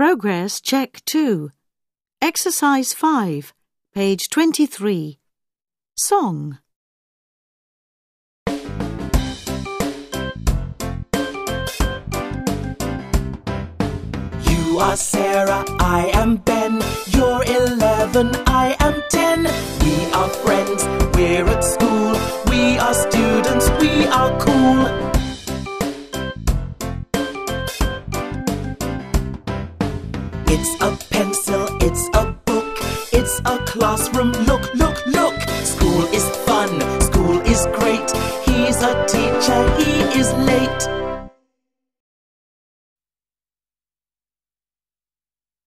Progress Check 2. Exercise 5, page 23. Song. You are Sarah, I am Ben. You're 11, I am 10. We are friends, we're at school. We are students, we are cool. It's a pencil, it's a book, it's a classroom. Look, look, look. School is fun, school is great. He's a teacher, he is late.